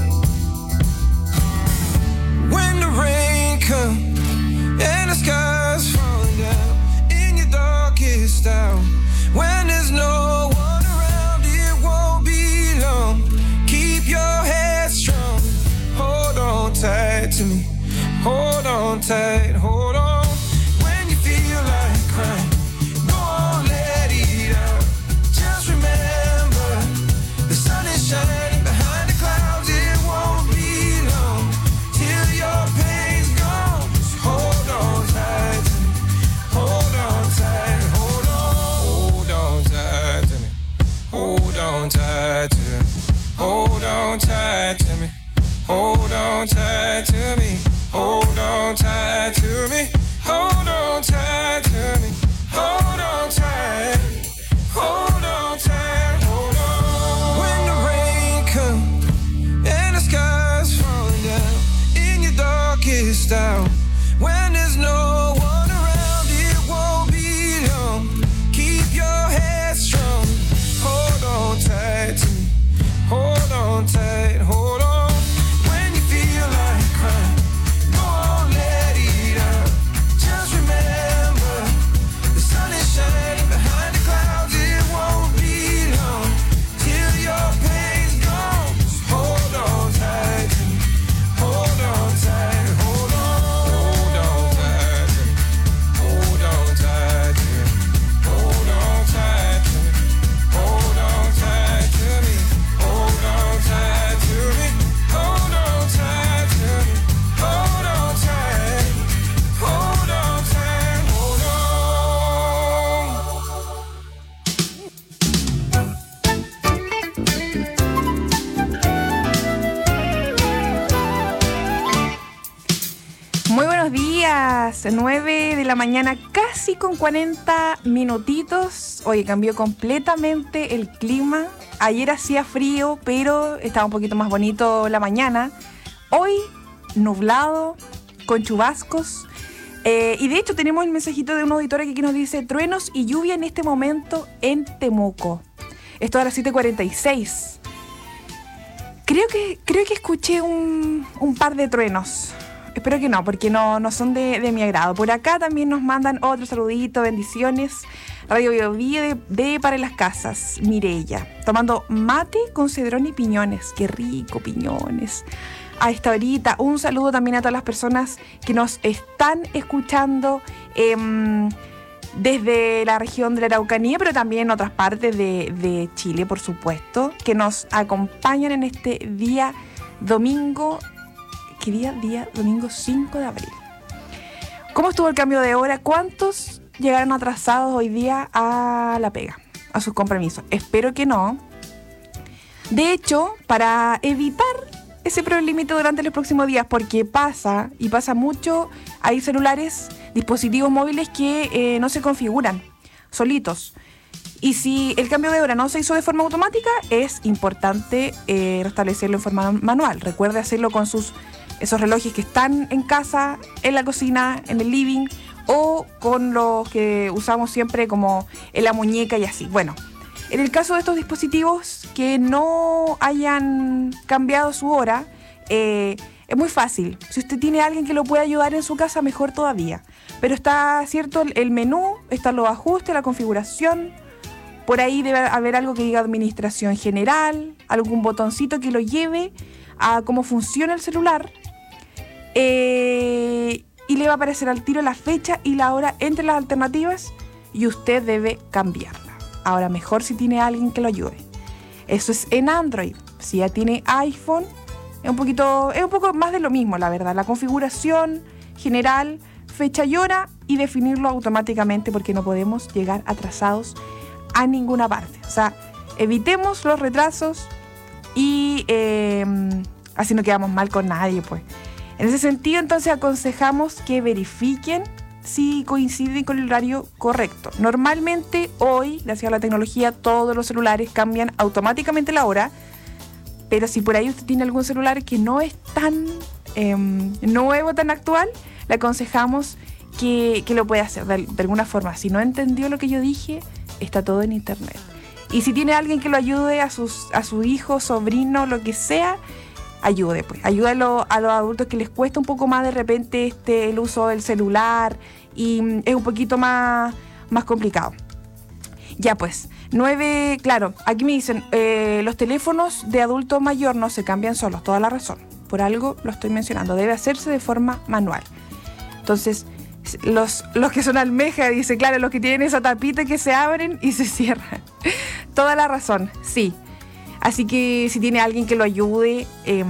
When the rain comes and the sky's falling down in your darkest hour, when there's no one around, it won't be long. Keep your head strong. Hold on tight to me. Hold on tight, hold on. When you feel like crying, go on, let it out. Just remember, the sun is shining behind the clouds. It won't be long till your pain's gone. Just hold on tight to me. Hold on tight, hold on. Hold on tight to me. Hold on tight to me. Hold on tight to me. Hold on tight to me. Hold on tight to me. Hold on tight to me. Hold on tight. Hold on tight. Hold on. When the rain comes and the sky's falling down in your darkest hour, when there's no one around, it won't be long. Keep your head strong. Hold on tight to me. Hold on tight. Hold on. When you feel like crying, go on, let it out. Just remember, the sun is shining behind the clouds. It won't be long till your pain's gone. Just hold on tight to me. Hold on tight. Hold on. Hold on tight to me. Hold on tight to me. Hold on tight to me. Hold on tight to me. Hold on tight to me. Hold on tight to me. Hold on tight. Hold on tight. Hold on. Muy buenos días, nueve de la mañana, casi con cuarenta minutitos. Oye, cambió completamente el clima. Ayer hacía frío, pero estaba un poquito más bonito la mañana. Hoy, nublado, con chubascos. Eh, y de hecho tenemos el mensajito de un auditor aquí que nos dice: truenos y lluvia en este momento en Temuco. Esto a las siete cuarenta y seis. Creo que, creo que escuché un, un par de truenos. Espero que no, porque no, no son de, de mi agrado. Por acá también nos mandan otro saludito, bendiciones. Radio Bio Bio de, de Para las Casas, Mireya. Tomando mate con cedrón y piñones. Qué rico, piñones. A esta horita, un saludo también a todas las personas que nos están escuchando eh, desde la región de la Araucanía, pero también en otras partes de, de Chile, por supuesto, que nos acompañan en este día domingo. ¿Qué día? Día domingo cinco de abril. ¿Cómo estuvo el cambio de hora? ¿Cuántos llegaron atrasados hoy día a la pega, a sus compromisos? Espero que no. De hecho, para evitar ese problemita durante los próximos días, porque pasa, y pasa mucho, hay celulares, dispositivos móviles que eh, no se configuran solitos. Y si el cambio de hora no se hizo de forma automática, es importante eh, restablecerlo en forma manual. Recuerde hacerlo con sus esos relojes que están en casa, en la cocina, en el living, o con los que usamos siempre como en la muñeca y así. Bueno, en el caso de estos dispositivos que no hayan cambiado su hora, eh, es muy fácil. Si usted tiene a alguien que lo pueda ayudar en su casa, mejor todavía. Pero está, ¿cierto?, el menú, están los ajustes, la configuración. Por ahí debe haber algo que diga administración general, algún botoncito que lo lleve a cómo funciona el celular. Eh, y le va a aparecer al tiro la fecha y la hora entre las alternativas y usted debe cambiarla. Ahora, mejor si tiene alguien que lo ayude. Eso es en Android. Si ya tiene iPhone, es un poquito, es un poco más de lo mismo, la verdad. La configuración general, fecha y hora, y definirlo automáticamente, porque no podemos llegar atrasados a ninguna parte. O sea, evitemos los retrasos y eh, así no quedamos mal con nadie, pues. En ese sentido, entonces, aconsejamos que verifiquen si coinciden con el horario correcto. Normalmente, hoy, gracias a la tecnología, todos los celulares cambian automáticamente la hora, pero si por ahí usted tiene algún celular que no es tan eh, nuevo, tan actual, le aconsejamos que, que lo pueda hacer de, de alguna forma. Si no entendió lo que yo dije, está todo en internet. Y si tiene alguien que lo ayude, a, sus, a su hijo, sobrino, lo que sea, ayude, pues. Ayúdalo a los adultos que les cuesta un poco más de repente este, el uso del celular y mm, es un poquito más, más complicado. Ya pues, nueve, claro, aquí me dicen, eh, los teléfonos de adulto mayor no se cambian solos, toda la razón. Por algo lo estoy mencionando, debe hacerse de forma manual. Entonces, Los, los que son almeja, dice, claro, los que tienen esa tapita que se abren y se cierran. Toda la razón, sí. Así que si tiene alguien que lo ayude, eh,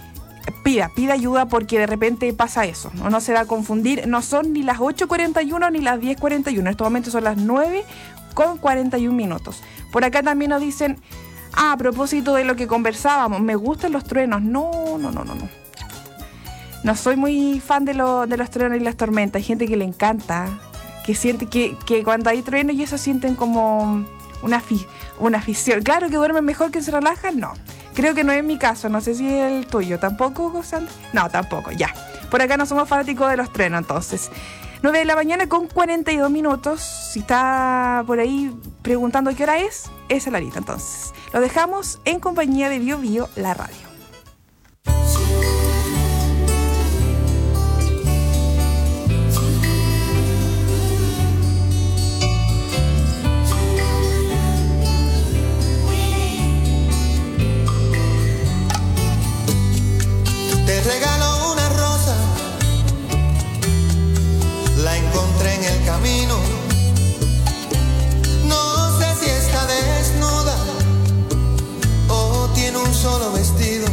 pida, pida ayuda, porque de repente pasa eso. No, no se va a confundir, no son ni las ocho cuarenta y uno ni las diez cuarenta y uno. En este momento son las nueve con cuarenta y un minutos. Por acá también nos dicen, ah, a propósito de lo que conversábamos, me gustan los truenos. No, no, no, no, no. No soy muy fan de, lo, de los truenos y las tormentas. Hay gente que le encanta, que siente que, que cuando hay truenos y eso sienten como una, fi, una afición. Claro que duermen mejor que se relajan, no. Creo que no es mi caso, no sé si es el tuyo. ¿Tampoco, Sandra? No, tampoco, ya. Por acá no somos fanáticos de los truenos, entonces. nueve de la mañana con cuarenta y dos minutos. Si está por ahí preguntando qué hora es, es la horita. Entonces, lo dejamos en compañía de Bio Bio, la radio. Te regalo una rosa, la encontré en el camino. No sé si está desnuda o tiene un solo vestido.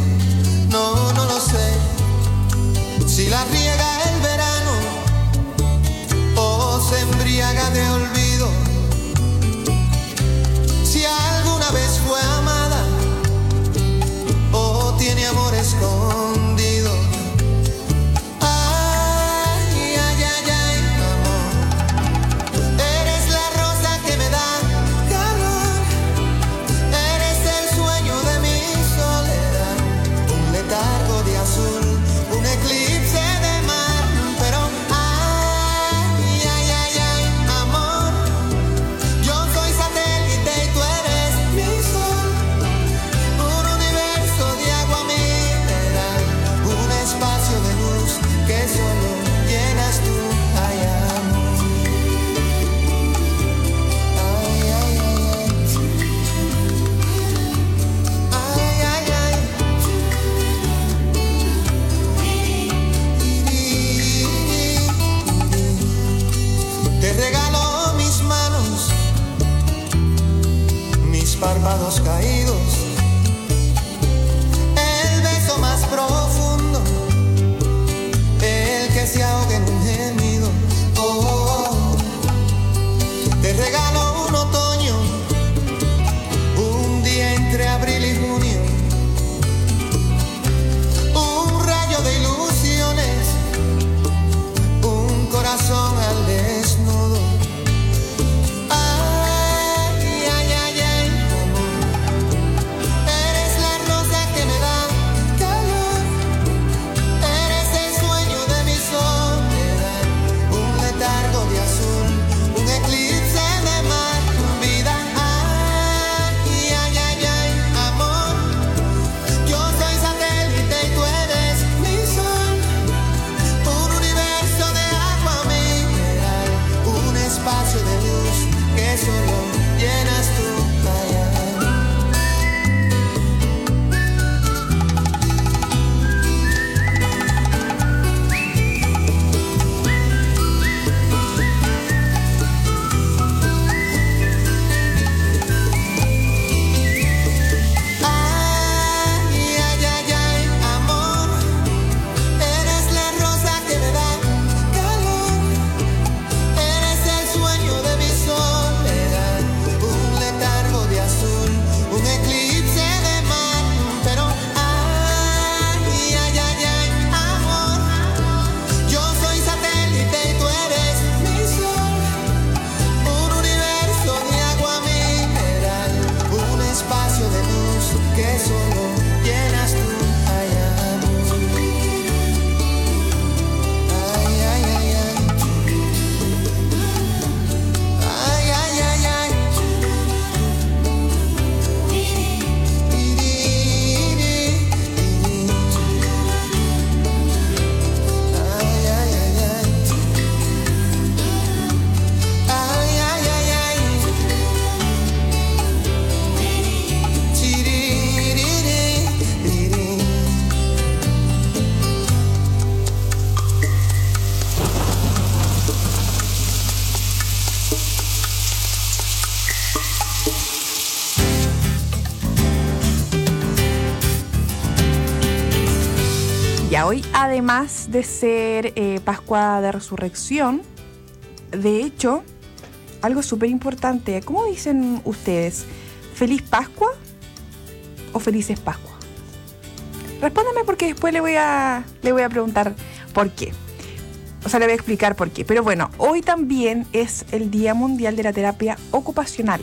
Ya hoy, además de ser eh, Pascua de Resurrección, de hecho, algo súper importante. ¿Cómo dicen ustedes? ¿Feliz Pascua o Felices Pascua? Respóndame porque después le voy a, le voy a preguntar por qué. O sea, le voy a explicar por qué. Pero bueno, hoy también es el Día Mundial de la Terapia Ocupacional.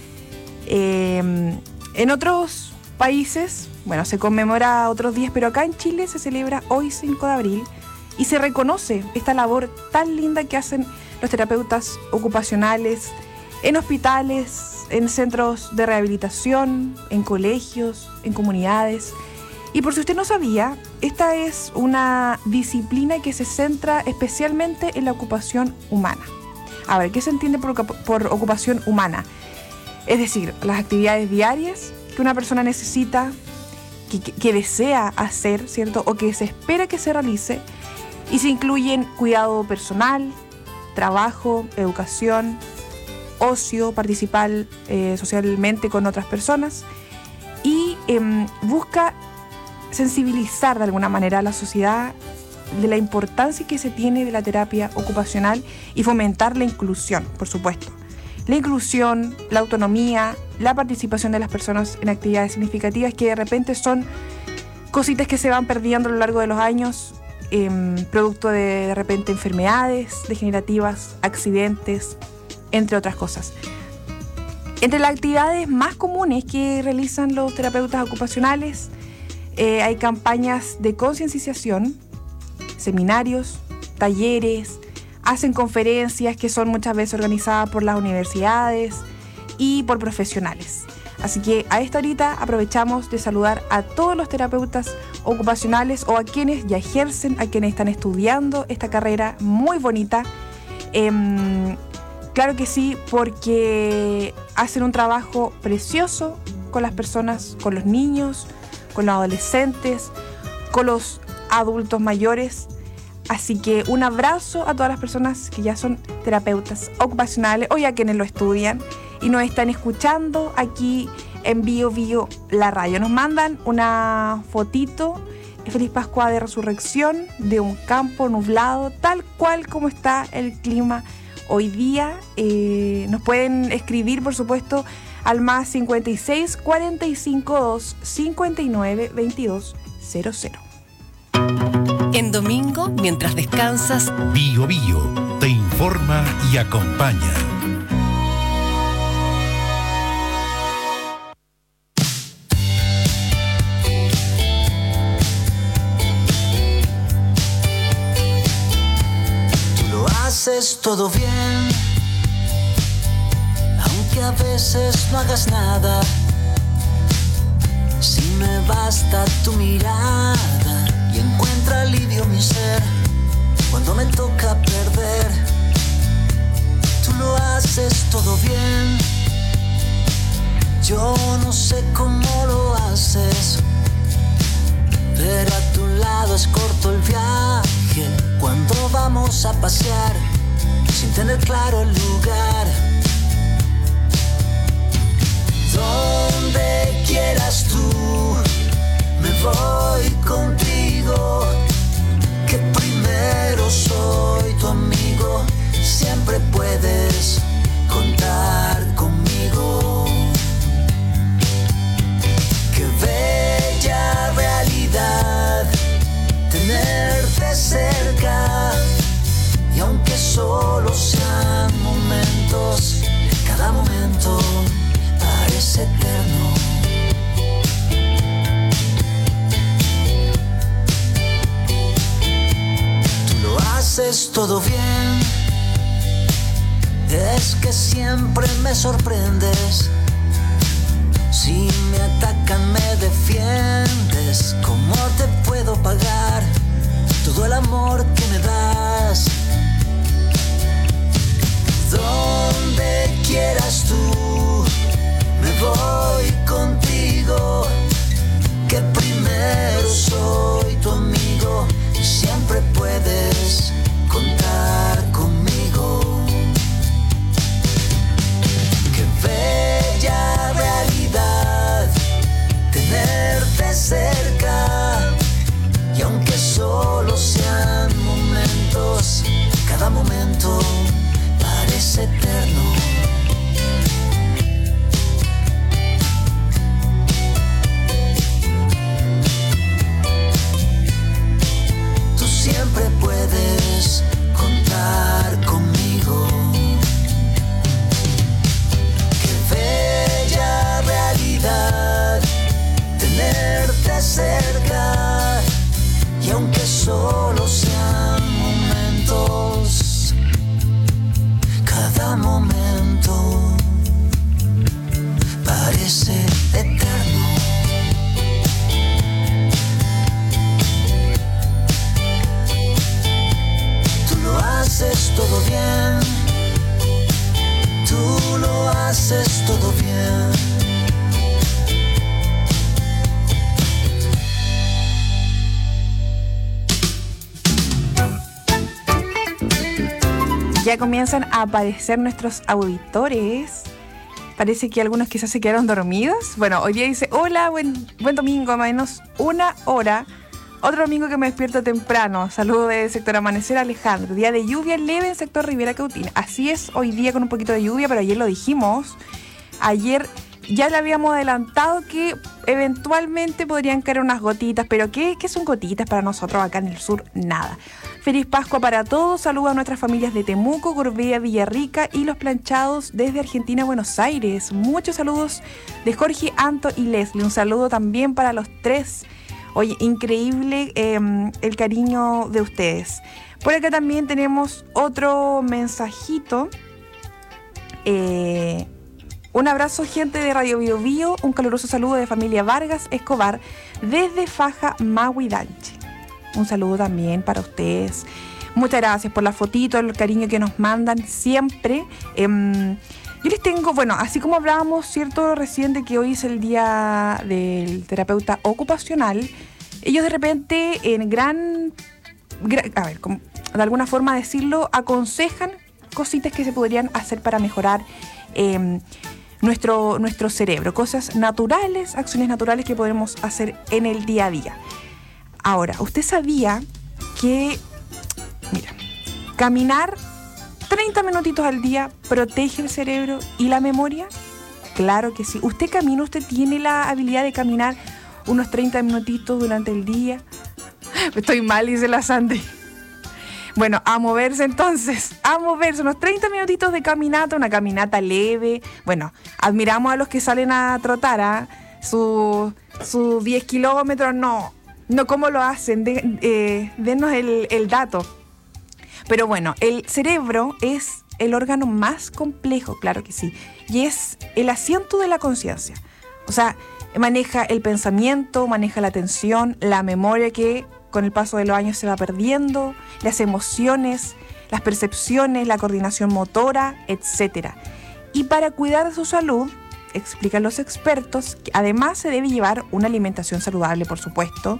Eh, en otros países, bueno, se conmemora otros días, pero acá en Chile se celebra hoy cinco de abril y se reconoce esta labor tan linda que hacen los terapeutas ocupacionales en hospitales, en centros de rehabilitación, en colegios, en comunidades. Y por si usted no sabía, esta es una disciplina que se centra especialmente en la ocupación humana. A ver, ¿qué se entiende por, por ocupación humana? Es decir, las actividades diarias que una persona necesita, que, que, que desea hacer, ¿cierto? O que se espera que se realice, y se incluyen cuidado personal, trabajo, educación, ocio, participar eh, socialmente con otras personas, y eh, busca sensibilizar de alguna manera a la sociedad de la importancia que se tiene de la terapia ocupacional y fomentar la inclusión, por supuesto. La inclusión, la autonomía, la participación de las personas en actividades significativas que de repente son cositas que se van perdiendo a lo largo de los años, eh, producto de de repente enfermedades degenerativas, accidentes, entre otras cosas. Entre las actividades más comunes que realizan los terapeutas ocupacionales, eh, hay campañas de concienciación, seminarios, talleres, hacen conferencias que son muchas veces organizadas por las universidades y por profesionales. Así que a esta horita aprovechamos de saludar a todos los terapeutas ocupacionales o a quienes ya ejercen, a quienes están estudiando esta carrera muy bonita. Eh, claro que sí, porque hacen un trabajo precioso con las personas, con los niños, con los adolescentes, con los adultos mayores. Así que un abrazo a todas las personas que ya son terapeutas ocupacionales o ya quienes lo estudian y nos están escuchando aquí en Bio Bio la radio. Nos mandan una fotito, Feliz Pascua de Resurrección, de un campo nublado, tal cual como está el clima hoy día. Eh, nos pueden escribir, por supuesto, al más cincuenta y seis, cuarenta y cinco, dos, cincuenta y nueve, veintidós, cero cero. En domingo, mientras descansas, Bio Bio te informa y acompaña. Tú lo haces todo bien, aunque a veces no hagas nada. Si me basta tu mirada y encuentra alivio mi ser cuando me toca perder. Tú lo haces todo bien, yo no sé cómo lo haces, pero a tu lado es corto el viaje cuando vamos a pasear sin tener claro el lugar. Donde quieras tú, me voy contigo, que primero soy tu amigo, siempre puedes contar conmigo. Qué bella realidad tenerte cerca, y aunque solo sean momentos, cada momento parece eterno. Haces todo bien, es que siempre me sorprendes. Si me atacan me defiendes. ¿Cómo te puedo pagar todo el amor que me das? Donde quieras tú, me voy contigo, que primero soy tu amigo y siempre puedes contar conmigo. Qué bella realidad tenerte cerca, cerca, y aunque solo sean momentos, cada momento parece eterno. Tú lo haces todo bien, tú lo haces todo bien. Ya comienzan a aparecer nuestros auditores. Parece que algunos quizás se quedaron dormidos. Bueno, hoy día dice, hola, buen, buen domingo, a menos una hora. Otro domingo que me despierto temprano. Saludo del sector Amanecer, Alejandro. Día de lluvia leve en sector Rivera Cautín. Así es, hoy día con un poquito de lluvia, pero ayer lo dijimos. Ayer ya le habíamos adelantado que eventualmente podrían caer unas gotitas. Pero ¿qué, qué son gotitas para nosotros acá en el sur? Nada. Feliz Pascua para todos. Saludos a nuestras familias de Temuco, Gorbea, Villarrica y Los Planchados desde Argentina, Buenos Aires. Muchos saludos de Jorge, Anto y Leslie. Un saludo también para los tres. Oye, increíble eh, el cariño de ustedes. Por acá también tenemos otro mensajito. Eh, un abrazo, gente de Radio Bio Bio. Un caluroso saludo de familia Vargas Escobar desde Faja, Mahuidanche. Un saludo también para ustedes. Muchas gracias por la fotito, el cariño que nos mandan siempre. Eh, yo les tengo, bueno, así como hablábamos, ¿cierto? Recién de que hoy es el día del terapeuta ocupacional. Ellos de repente, en gran, gran a ver, como, de alguna forma decirlo, aconsejan cositas que se podrían hacer para mejorar eh, nuestro, nuestro cerebro. Cosas naturales, acciones naturales que podemos hacer en el día a día. Ahora, ¿usted sabía que, mira, caminar treinta minutitos al día protege el cerebro y la memoria? Claro que sí. ¿Usted camina? ¿Usted tiene la habilidad de caminar unos treinta minutitos durante el día? Estoy mal, dice la Sandy. Bueno, a moverse entonces, a moverse, unos treinta minutitos de caminata, una caminata leve. Bueno, admiramos a los que salen a trotar, ¿eh? Sus su diez kilómetros, no. No, ¿cómo lo hacen? De, eh, denos el, el dato. Pero bueno, el cerebro es el órgano más complejo, claro que sí. Y es el asiento de la conciencia. O sea, maneja el pensamiento, maneja la atención, la memoria que con el paso de los años se va perdiendo, las emociones, las percepciones, la coordinación motora, etcétera. Y para cuidar de su salud, explican los expertos, que además se debe llevar una alimentación saludable, por supuesto,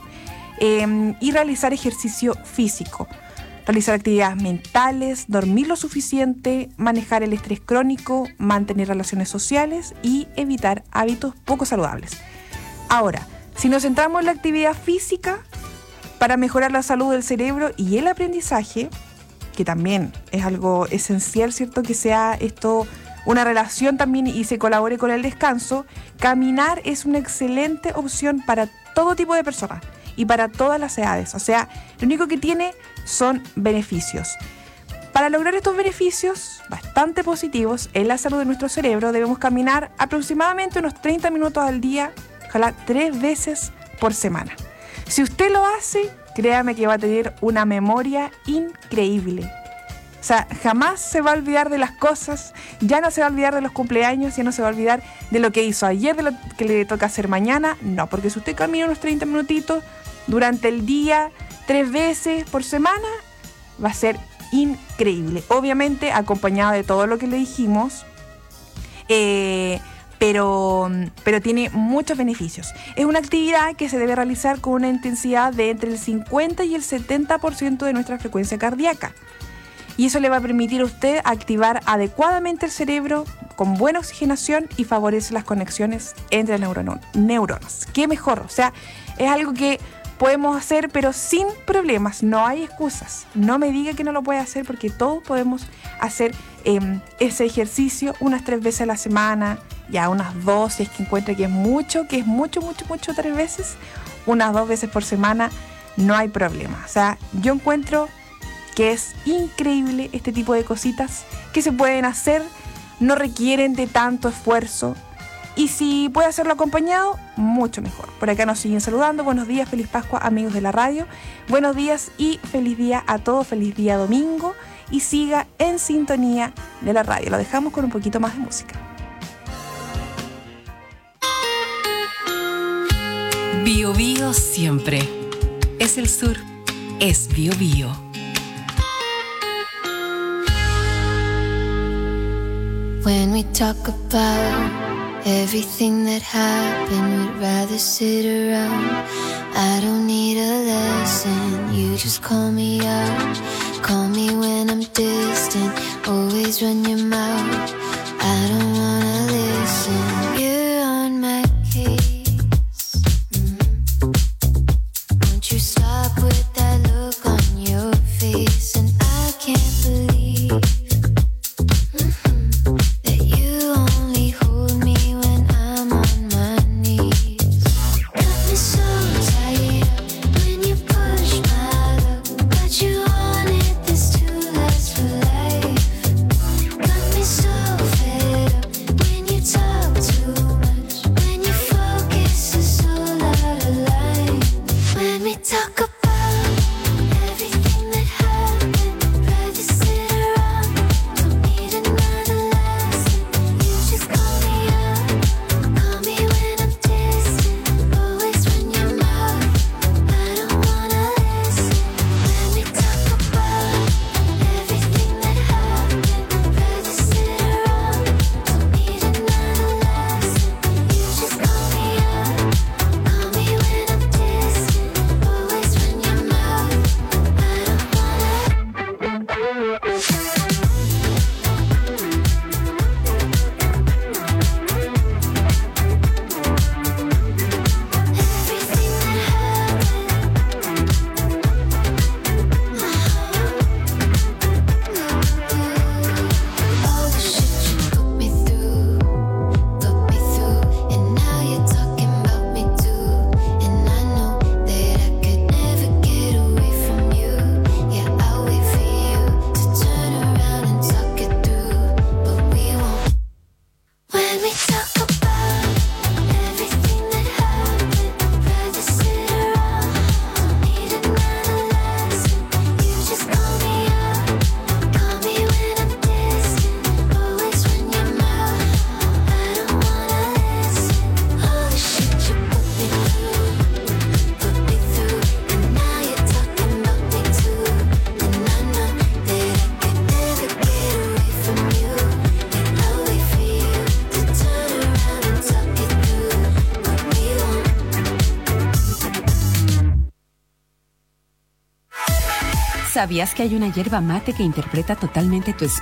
eh, y realizar ejercicio físico, realizar actividades mentales, dormir lo suficiente, manejar el estrés crónico, mantener relaciones sociales y evitar hábitos poco saludables. Ahora, si nos centramos en la actividad física, para mejorar la salud del cerebro y el aprendizaje, que también es algo esencial, ¿cierto? Que sea esto una relación también y se colabore con el descanso, caminar es una excelente opción para todo tipo de personas y para todas las edades. O sea, lo único que tiene son beneficios. Para lograr estos beneficios bastante positivos en la salud de nuestro cerebro, debemos caminar aproximadamente unos treinta minutos al día, ojalá tres veces por semana. Si usted lo hace, créame que va a tener una memoria increíble. O sea, jamás se va a olvidar de las cosas, ya no se va a olvidar de los cumpleaños, ya no se va a olvidar de lo que hizo ayer, de lo que le toca hacer mañana. No, porque si usted camina unos treinta minutitos durante el día, tres veces por semana, va a ser increíble. Obviamente acompañado de todo lo que le dijimos, eh, pero, pero tiene muchos beneficios. Es una actividad que se debe realizar con una intensidad de entre el cincuenta y el setenta por ciento de nuestra frecuencia cardíaca. Y eso le va a permitir a usted activar adecuadamente el cerebro con buena oxigenación y favorece las conexiones entre neuron- neuronas. ¿Qué mejor? O sea, es algo que podemos hacer, pero sin problemas. No hay excusas. No me diga que no lo puede hacer porque todos podemos hacer eh, ese ejercicio unas tres veces a la semana, ya unas dos, si es que encuentra que es mucho, que es mucho, mucho, mucho, tres veces, unas dos veces por semana, no hay problema. O sea, yo encuentro que es increíble este tipo de cositas que se pueden hacer, no requieren de tanto esfuerzo. Y si puede hacerlo acompañado, mucho mejor. Por acá nos siguen saludando. Buenos días, feliz Pascua, amigos de la radio. Buenos días y feliz día a todos. Feliz día domingo. Y siga en sintonía de la radio. Lo dejamos con un poquito más de música. Bio Bio siempre. Es el sur. Es Bio Bio. When we talk about everything that happened, we'd rather sit around. I don't need a lesson, you just call me out. Call me when I'm distant, always run your mouth. I don't wanna listen, you're on my case. Mm-hmm. Won't you stop with that look on your face? And I can't believe mm-hmm, that you only hold me when I'm on my knees. Got me so tired up when you push my luck, but you wanted this to last for life. Got me so fed up when you talk too much, when your focus is all out of line. When we talk about everything that happened, rather sit around, don't need another lesson. You just call me up, call me when I'm distant, always run your mouth. I don't wanna listen. When we talk about everything that happened, rather sit around, don't need another lesson. You just call me up, call me when I'm distant, always run your mouth. I don't wanna. All the shit you put me through, put me through, and now you're talking about me too. And I know that I could never get away from you. Yeah, I'll wait for you to turn around and talk it through, but we won't. When we talk about everything that happened, rather sit around, don't need another lesson. You just call me up, call me when I'm distant, always run your mouth. I don't wanna listen. All the shit you put me through, put me through, and now you're talking about me too. And I know that I could never get away from you. And I'll wait for you to turn around and talk it through, but we won't. ¿Sabías que hay una hierba mate que interpreta totalmente tu espíritu